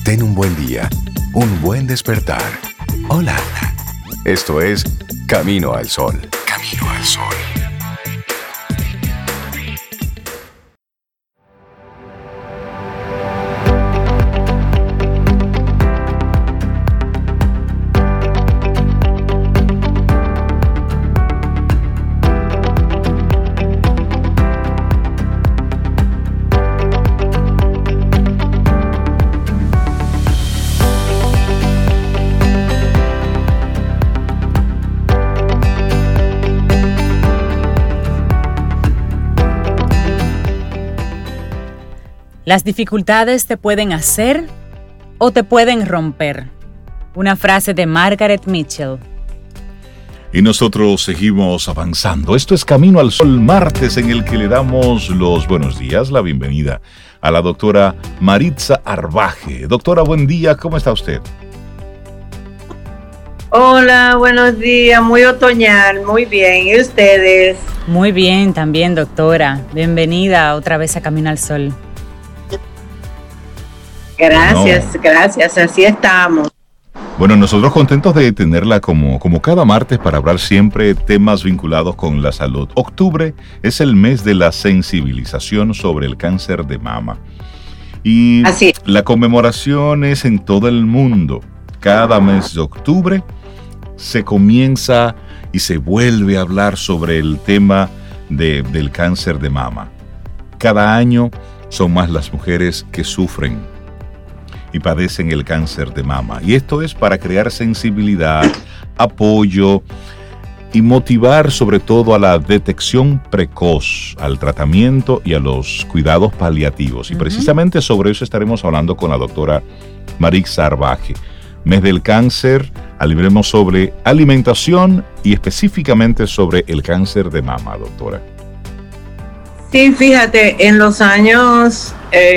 Ten un buen día, un buen despertar. Hola. Esto es Camino al Sol. Camino al Sol. Las dificultades te pueden hacer o te pueden romper. Una frase de Margaret Mitchell. Y nosotros seguimos avanzando. Esto es Camino al Sol, martes, en el que le damos los buenos días, la bienvenida a la doctora Maritza Arbaje. Doctora, buen día, ¿cómo está usted? Hola, buenos días, muy otoñal, muy bien. ¿Y ustedes? Muy bien también, doctora. Bienvenida otra vez a Camino al Sol. Gracias, así estamos. Bueno, nosotros contentos de tenerla como cada martes para hablar siempre temas vinculados con la salud. Octubre es el mes de la sensibilización sobre el cáncer de mama. Y así, la conmemoración es en todo el mundo. Cada mes de octubre se comienza y se vuelve a hablar sobre el tema del cáncer de mama. Cada año son más las mujeres que sufren y padecen el cáncer de mama. Y esto es para crear sensibilidad, apoyo y motivar sobre todo a la detección precoz, al tratamiento y a los cuidados paliativos. Y precisamente sobre eso estaremos hablando con la doctora Maritza Arbaje. Mes del cáncer, hablaremos sobre alimentación y específicamente sobre el cáncer de mama, doctora. Sí, fíjate, en los años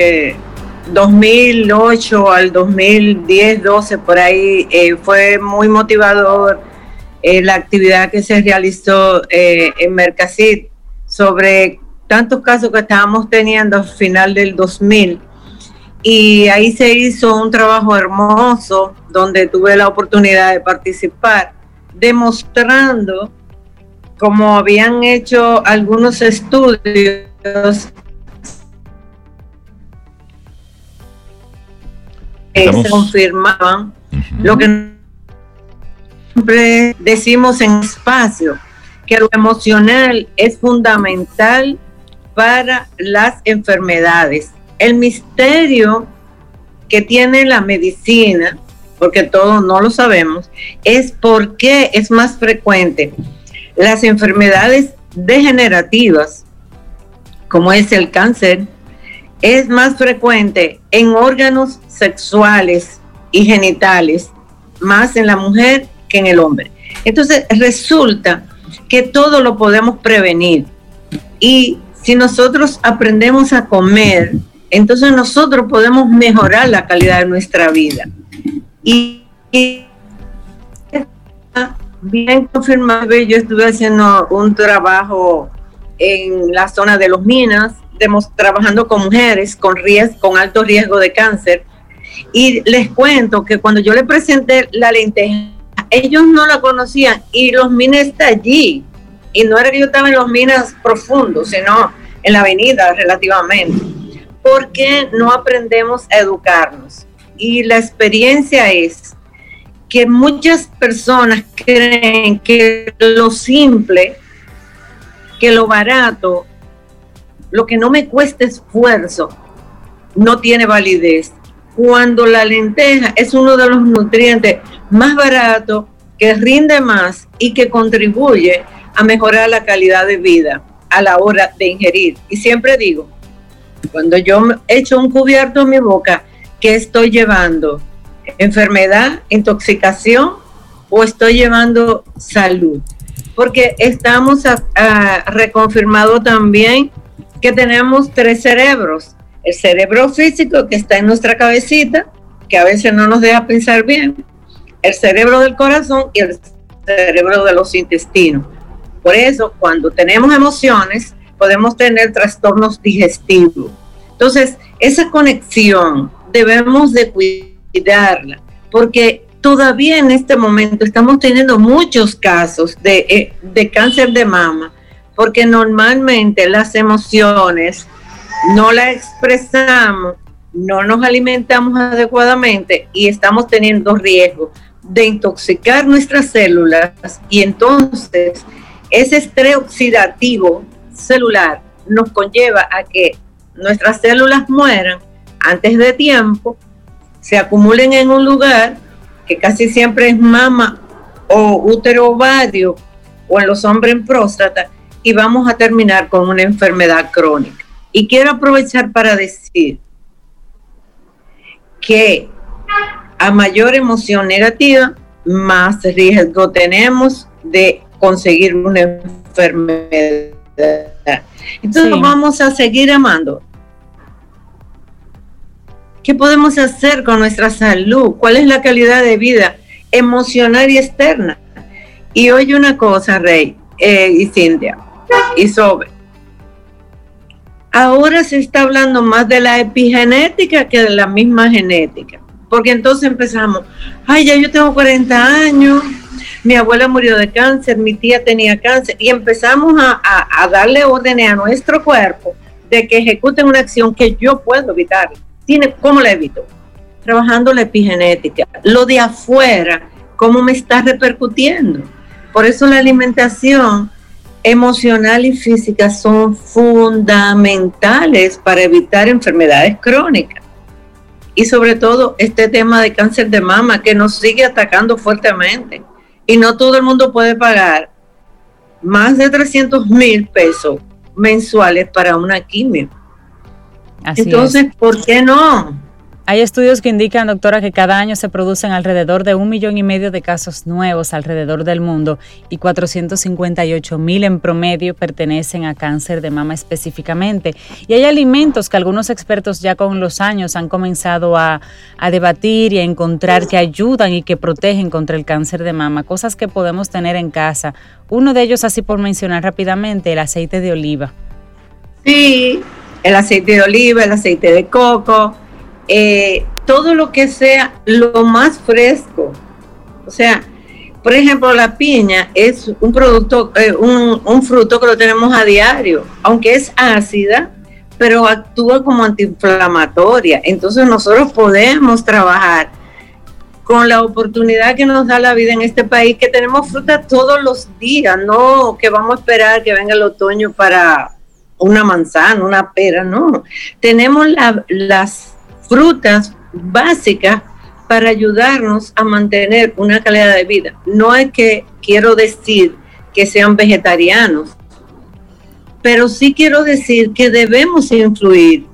2008 al 2010, 12, por ahí, fue muy motivador la actividad que se realizó en Mercasit sobre tantos casos que estábamos teniendo al final del 2000. Y ahí se hizo un trabajo hermoso donde tuve la oportunidad de participar, demostrando, como habían hecho algunos estudios, se confirmaban lo que siempre decimos en espacio, que lo emocional es fundamental para las enfermedades. El misterio que tiene la medicina, porque todos no lo sabemos, es por qué es más frecuente las enfermedades degenerativas, como es el cáncer, es más frecuente en órganos sexuales y genitales, más en la mujer que en el hombre. Entonces resulta que todo lo podemos prevenir, y si nosotros aprendemos a comer, entonces nosotros podemos mejorar la calidad de nuestra vida. Y bien confirmado, yo estuve haciendo un trabajo en la zona de Los Minas, trabajando con mujeres con alto riesgo de cáncer, y les cuento que cuando yo le presenté la lenteja, ellos no la conocían, y Los Minas está allí, y no era que yo estaba en Los Minas profundos, sino en la avenida relativamente. ¿Por qué no aprendemos a educarnos? Y la experiencia es que muchas personas creen que lo simple, que lo barato, lo que no me cuesta esfuerzo, no tiene validez. Cuando la lenteja es uno de los nutrientes más baratos, que rinde más y que contribuye a mejorar la calidad de vida a la hora de ingerir. Y siempre digo, cuando yo echo un cubierto en mi boca, ¿qué estoy llevando? ¿Enfermedad, intoxicación o estoy llevando salud? Porque estamos reconfirmado también que tenemos 3 cerebros. El cerebro físico, que está en nuestra cabecita, que a veces no nos deja pensar bien, el cerebro del corazón y el cerebro de los intestinos. Por eso, cuando tenemos emociones, podemos tener trastornos digestivos. Entonces, esa conexión debemos de cuidarla, porque todavía en este momento estamos teniendo muchos casos de cáncer de mama, porque normalmente las emociones no las expresamos, no nos alimentamos adecuadamente y estamos teniendo riesgo de intoxicar nuestras células, y entonces ese estrés oxidativo celular nos conlleva a que nuestras células mueran antes de tiempo, se acumulen en un lugar que casi siempre es mama o útero ovario, o en los hombres en próstata, y vamos a terminar con una enfermedad crónica. Y quiero aprovechar para decir que a mayor emoción negativa, más riesgo tenemos de conseguir una enfermedad. Entonces vamos a seguir amando. ¿Qué podemos hacer con nuestra salud? ¿Cuál es la calidad de vida emocional y externa? Y oye una cosa, Rey y Cintia y Sobe. Ahora se está hablando más de la epigenética que de la misma genética. Porque entonces empezamos, ay, ya yo tengo 40 años, mi abuela murió de cáncer, mi tía tenía cáncer, y empezamos a darle órdenes a nuestro cuerpo de que ejecuten una acción que yo puedo evitar. ¿Cómo la evito? Trabajando la epigenética. Lo de afuera, ¿cómo me está repercutiendo? Por eso la alimentación emocional y física son fundamentales para evitar enfermedades crónicas. Y sobre todo este tema de cáncer de mama que nos sigue atacando fuertemente. Y no todo el mundo puede pagar más de 300,000 pesos mensuales para una quimio. Entonces, ¿por qué no? Hay estudios que indican, doctora, que cada año se producen alrededor de 1,5 millones de casos nuevos alrededor del mundo y 458,000 en promedio pertenecen a cáncer de mama específicamente. Y hay alimentos que algunos expertos ya con los años han comenzado a debatir y a encontrar que ayudan y que protegen contra el cáncer de mama, cosas que podemos tener en casa. Uno de ellos, así por mencionar rápidamente, el aceite de oliva. Sí, el aceite de oliva, el aceite de coco. Todo lo que sea lo más fresco. O sea, por ejemplo, la piña es un producto, un fruto que lo tenemos a diario, aunque es ácida, pero actúa como antiinflamatoria. Entonces nosotros podemos trabajar con la oportunidad que nos da la vida en este país, que tenemos fruta todos los días, no que vamos a esperar que venga el otoño para una manzana, una pera, no. Tenemos las frutas básicas para ayudarnos a mantener una calidad de vida. No es que quiero decir que sean vegetarianos, pero sí quiero decir que debemos influir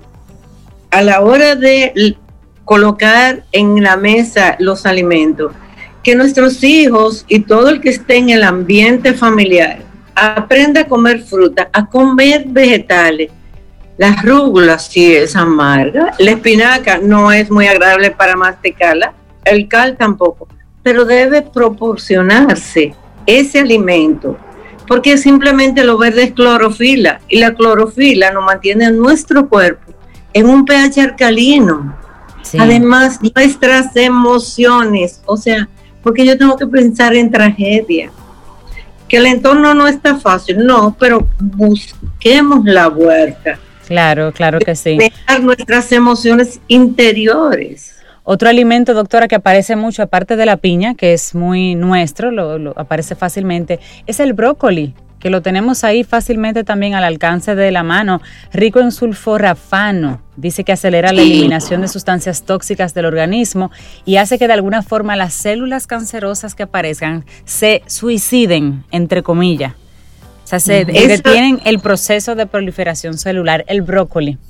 a la hora de colocar en la mesa los alimentos, que nuestros hijos y todo el que esté en el ambiente familiar aprenda a comer fruta, a comer vegetales. Las rúgulas sí es amarga, la espinaca no es muy agradable para masticarla, el cal tampoco, pero debe proporcionarse ese alimento, porque simplemente lo verde es clorofila, y la clorofila nos mantiene a nuestro cuerpo en un pH alcalino. Sí. Además, nuestras emociones, o sea, porque yo tengo que pensar en tragedia, que el entorno no está fácil, no, pero busquemos la vuelta. Claro, claro que sí. Dejar nuestras emociones interiores. Otro alimento, doctora, que aparece mucho, aparte de la piña, que es muy nuestro, lo aparece fácilmente, es el brócoli, que lo tenemos ahí fácilmente también al alcance de la mano, rico en sulforafano. Dice que acelera la eliminación de sustancias tóxicas del organismo y hace que de alguna forma las células cancerosas que aparezcan se suiciden, entre comillas. O sea, se detienen el proceso de proliferación celular, el brócoli.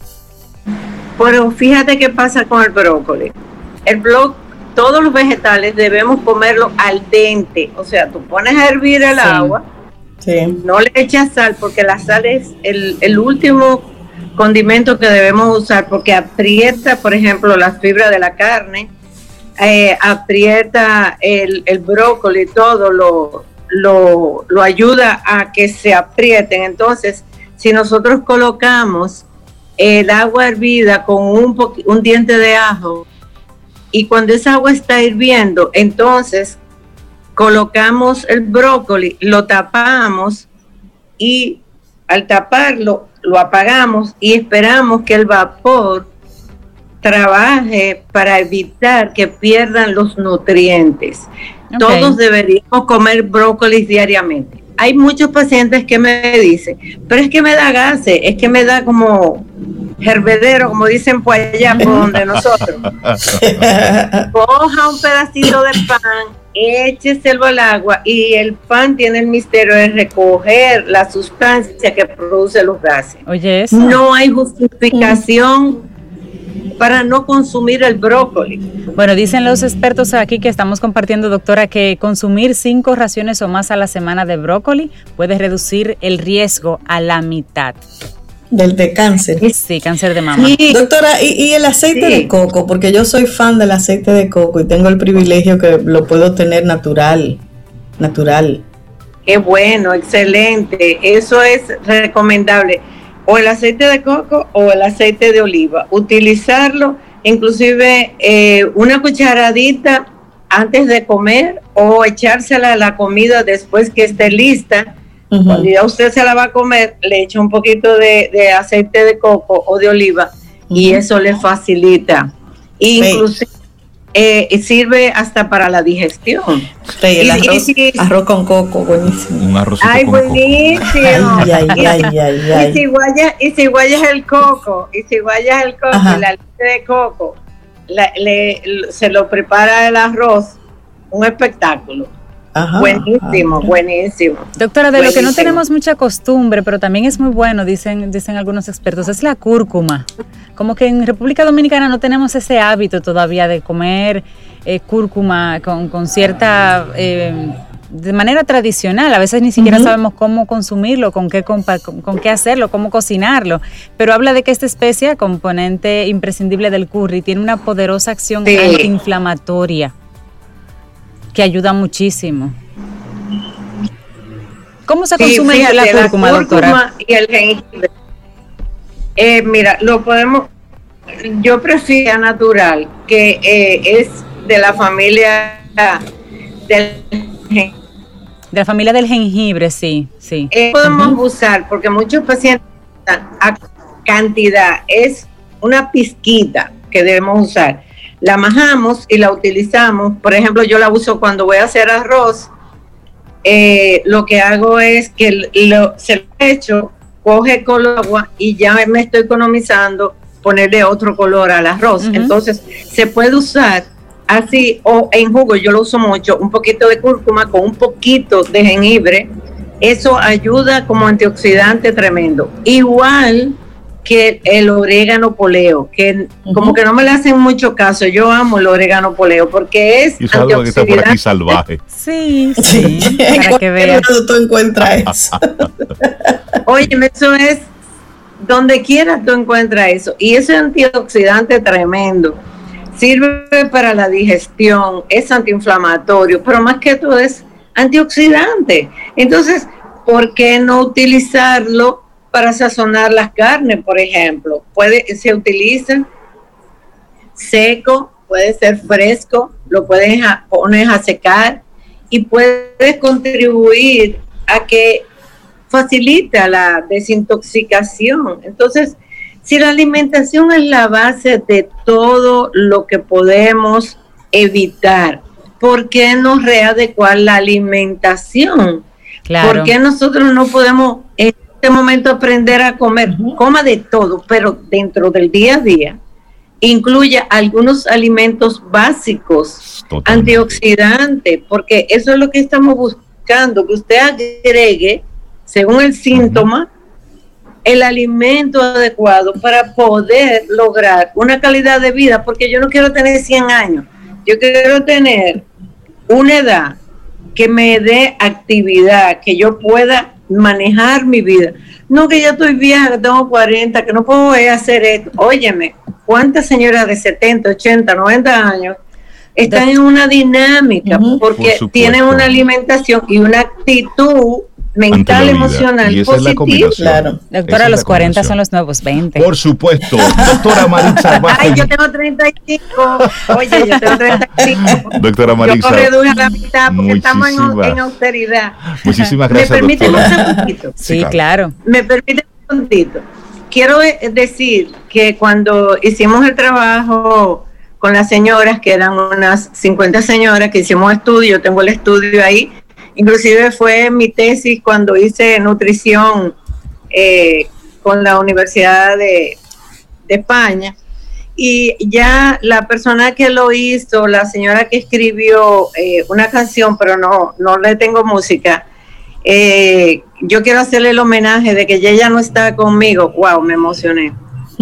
Pero fíjate qué pasa con el brócoli. Todos los vegetales debemos comerlo al dente. O sea, tú pones a hervir el agua, no le echas sal, porque la sal es el último condimento que debemos usar, porque aprieta, por ejemplo, las fibras de la carne, aprieta el brócoli, todo lo ayuda a que se aprieten. Entonces, si nosotros colocamos el agua hervida con un diente de ajo y cuando esa agua está hirviendo, entonces colocamos el brócoli, lo tapamos y al taparlo lo apagamos y esperamos que el vapor trabaje para evitar que pierdan los nutrientes. Okay. Todos deberíamos comer brócoli diariamente. Hay muchos pacientes que me dicen, pero es que me da gases, es que me da como hervedero, como dicen por allá, por donde nosotros. Coja un pedacito de pan, écheselo al agua y el pan tiene el misterio de recoger la sustancia que produce los gases. Oye, eso. No hay justificación para no consumir el brócoli. Bueno, dicen los expertos aquí que estamos compartiendo, doctora, que consumir 5 raciones o más a la semana de brócoli puede reducir el riesgo a la mitad. De cáncer. Sí, cáncer de mama. Sí. Doctora, ¿y el aceite de coco? Porque yo soy fan del aceite de coco y tengo el privilegio que lo puedo tener natural. Qué bueno, excelente. Eso es recomendable. O el aceite de coco o el aceite de oliva. Utilizarlo, inclusive una cucharadita antes de comer o echársela a la comida después que esté lista. Uh-huh. Cuando ya usted se la va a comer, le echa un poquito de aceite de coco o de oliva y eso le facilita. Inclusive sirve hasta para la digestión. Sí, el arroz con coco, buenísimo. Un arrocito con buenísimo. Ay. Y si guayas el coco, Ajá. la leche de coco, se lo prepara el arroz, un espectáculo. Ajá, buenísimo. Doctora, de lo que no tenemos mucha costumbre, pero también es muy bueno, dicen algunos expertos, es la cúrcuma. Como que en República Dominicana no tenemos ese hábito todavía de comer cúrcuma con cierta, de manera tradicional. A veces ni siquiera sabemos cómo consumirlo, con qué hacerlo, cómo cocinarlo. Pero habla de que esta especia, componente imprescindible del curry, tiene una poderosa acción antiinflamatoria que ayuda muchísimo. ¿Cómo se consume la cúrcuma, doctora? Y el jengibre. Mira, yo prefiero natural, que es de la familia de la familia del jengibre, sí. Podemos usar, porque muchos pacientes a cantidad, es una pizquita que debemos usar. La majamos y la utilizamos. Por ejemplo, yo la uso cuando voy a hacer arroz. Lo que hago es que se lo echo, coge color agua y ya me estoy economizando ponerle otro color al arroz. Entonces, se puede usar así o en jugo. Yo lo uso mucho, un poquito de cúrcuma con un poquito de jengibre. Eso ayuda como antioxidante tremendo. Igual que el orégano poleo, que como que no me le hacen mucho caso. Yo amo el orégano poleo porque es algo que está por aquí salvaje. Sí, para que veas. Tú encuentras eso. Oye, eso es donde quiera tú encuentras eso. Y ese antioxidante tremendo. Sirve para la digestión, es antiinflamatorio, pero más que todo es antioxidante. Entonces, ¿por qué no utilizarlo para sazonar las carnes, por ejemplo? Se utiliza seco, puede ser fresco, lo puedes poner a secar y puedes contribuir a que facilita la desintoxicación. Entonces, si la alimentación es la base de todo lo que podemos evitar, ¿por qué no readecuar la alimentación? Claro. ¿Por qué nosotros no podemos en este momento aprender a comer? Coma de todo, pero dentro del día a día incluya algunos alimentos básicos, antioxidantes, porque eso es lo que estamos buscando, que usted agregue, según el síntoma, el alimento adecuado para poder lograr una calidad de vida, porque yo no quiero tener 100 años, yo quiero tener una edad que me dé actividad, que yo pueda manejar mi vida. No que ya estoy vieja, que tengo 40, que no puedo hacer esto. Óyeme, ¿cuántas señoras de 70, 80, 90 años están en una dinámica porque tienen una alimentación y una actitud mental, vida. emocional, Y esa es la positivo. combinación. Claro. Doctora, Esa es los la 40 son combinación. los nuevos 20. Por supuesto. Doctora Maritza Arbaje. Ay, yo tengo 35. Oye, yo tengo 35. Doctora Maritza. Yo reduje a la mitad porque estamos en austeridad. Muchísimas gracias, ¿Me permite doctora. un segundito? Sí, claro. Me permite un segundito. Quiero decir que cuando hicimos el trabajo con las señoras, que eran unas 50 señoras que hicimos estudio, yo tengo el estudio ahí, inclusive fue mi tesis cuando hice nutrición con la Universidad de España, y ya la persona que lo hizo, la señora que escribió una canción, pero no le tengo música, yo quiero hacerle el homenaje de que ella no está conmigo. Wow, me emocioné.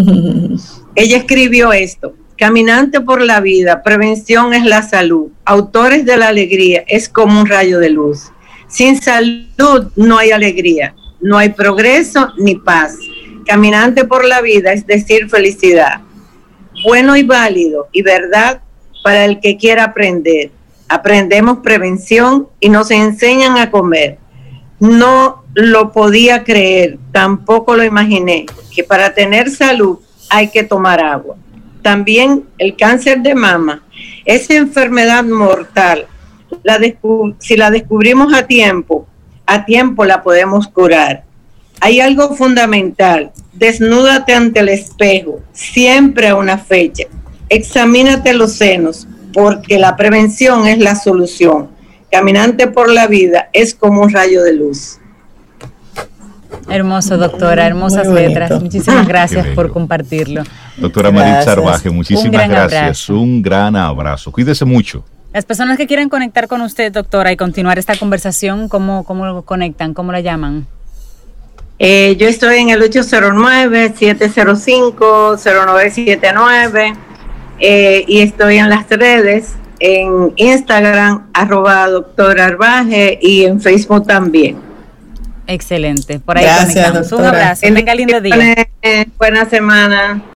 Ella escribió esto: caminante por la vida, prevención es la salud, autores de la alegría, es como un rayo de luz. Sin salud no hay alegría, no hay progreso ni paz. Caminante por la vida es decir felicidad, bueno y válido y verdad para el que quiera aprender. Aprendemos prevención y nos enseñan a comer. No lo podía creer, tampoco lo imaginé, que para tener salud hay que tomar agua. También el cáncer de mama, esa enfermedad mortal, si la descubrimos a tiempo la podemos curar. Hay algo fundamental: desnúdate ante el espejo, siempre a una fecha. Examínate los senos, porque la prevención es la solución. Caminante por la vida es como un rayo de luz. Hermoso, doctora, hermosas letras. Muchísimas gracias por compartirlo. Doctora Maritza Arbaje, muchísimas gracias. Un gran abrazo. Cuídese mucho. Las personas que quieran conectar con usted, doctora, y continuar esta conversación, ¿cómo lo conectan? ¿Cómo la llaman? Yo estoy en el 809-705-0979 y estoy en las redes, en Instagram, @doctora Arbaje, y en Facebook también. Excelente. Por ahí gracias, conectamos. doctora. Un abrazo. Tenga lindo día. Buena semana.